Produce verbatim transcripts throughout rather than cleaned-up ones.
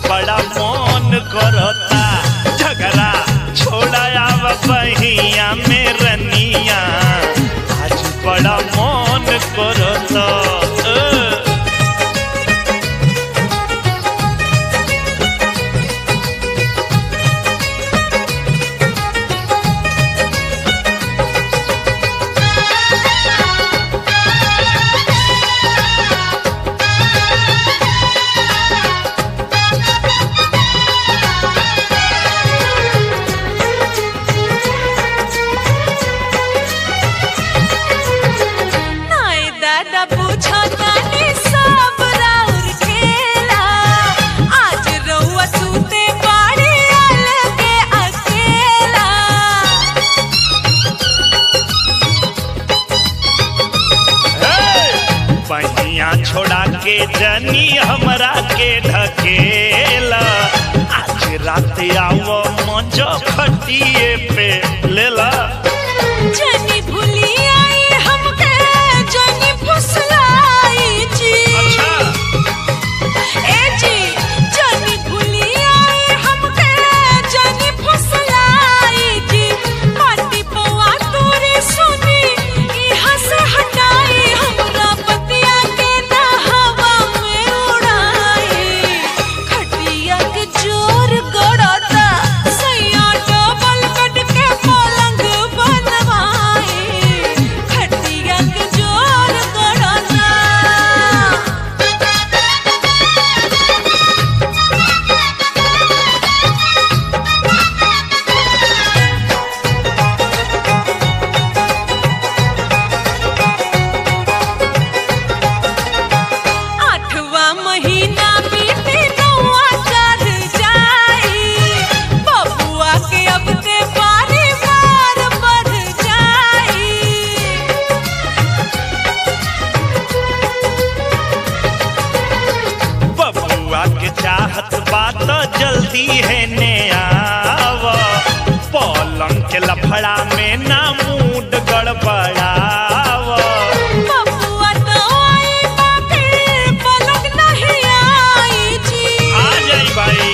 बड़ा मन करता झगड़ा छोड़ा आव बहिया में रनिया आज बड़ा मन करता। छोड़ा के जनी हमरा के ढकेला आज रात आओ मजो खटिए पे लेला जनी भूली आई हमके जनी फुसलाई जी। अच्छा ए जी जनी भूली आई हमके जनी फुसलाई जी। माटी पवा तोरे सुनी इहां से हटाई हमरा बतिया के ना हवा में उड़ाई। खटिया के जोर गड़ता सैया डबल बेड के पलंग बनवाई। खटिया के जोर गड़ता आठवां महीना बीते नौवां चढ़ जाई। बबुआ के अब ते बारी बार बढ़ जाई। बबुआ के चाहत बात जल्दी है ने आव पलंग के लफड़ा में ना मूड गड़बड़ाव। बबुआ तो आई बाकी पलक नहीं आई जी। आ जाई भाई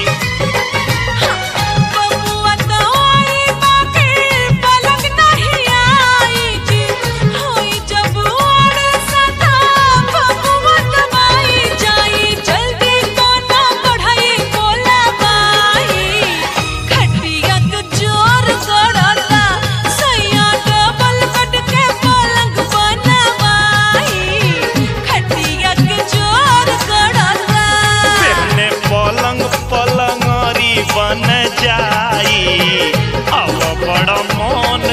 बबुआ तो आई बाकी पलक नहीं आई जी। होई जब ओर सदा बबुआ दबाई जाई। जल्दी तो ना बढ़ाई बोला बाई। खटिया के जोर गड़ता सैया डबल बेड के पलंग बनवाई। खटिया के जोर गड़ता पहने पलंग पलंगरी बन जाई अब बड़ा मन